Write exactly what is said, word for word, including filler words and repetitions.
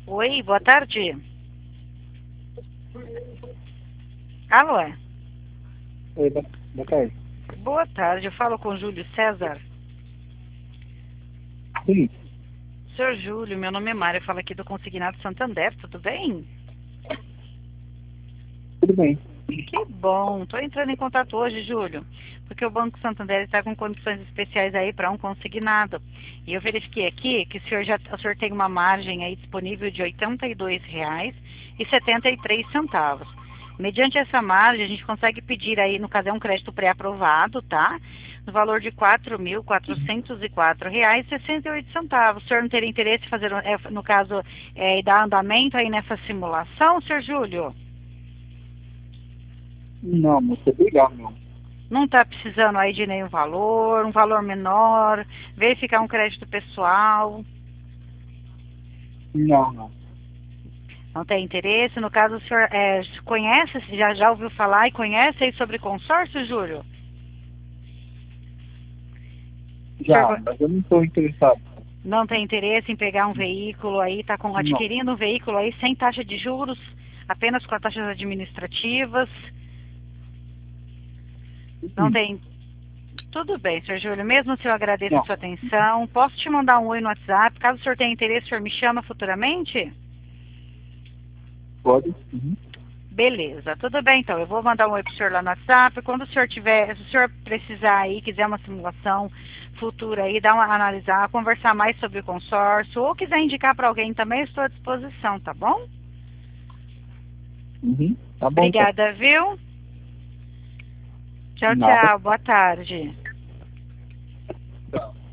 Oi, boa tarde. Alô? é? Oi, boa boa tarde. Boa tarde, eu falo com o Júlio César. Sim, Senhor Júlio, meu nome é Mário, eu falo aqui do Consignado Santander, tudo bem? tudo bem. Que bom, estou entrando em contato hoje, Júlio, porque o Banco Santander está com condições especiais aí para um consignado. E eu verifiquei aqui que o senhor, já, o senhor tem uma margem aí disponível de oitenta e dois reais e setenta e três centavos. Mediante essa margem, a gente consegue pedir aí, no caso é um crédito pré-aprovado, tá? No valor de quatro mil quatrocentos e quatro reais e sessenta e oito centavos. O senhor não teria interesse em fazer, é, no caso, é, dar andamento aí nessa simulação, senhor Júlio? Não, muito obrigado, não. Não está precisando aí de nenhum valor, um valor menor, verificar um crédito pessoal, Não, não. não tem interesse? No caso, o senhor é, conhece, já, já ouviu falar e conhece aí sobre consórcio, Júlio? O senhor Já, go- mas eu não estou interessado. não tem interesse em pegar um veículo aí, está com, Não. adquirindo um veículo aí sem taxa de juros, apenas com as taxas administrativas, não Sim, tem. Tudo bem, senhor Júlio, mesmo se eu agradeço a não. sua atenção, posso te mandar um oi no WhatsApp, caso o senhor tenha interesse, o senhor me chama futuramente? Pode? Uhum. Beleza, tudo bem então. Eu vou mandar um oi pro senhor lá no WhatsApp. Quando o senhor tiver, se o senhor precisar aí, quiser uma simulação futura aí, dar uma analisar, conversar mais sobre o consórcio, ou quiser indicar para alguém também, eu estou à disposição, tá bom? Uhum. Tá bom, então. Obrigada, viu? Tchau, Nada. tchau. Boa tarde. Tchau.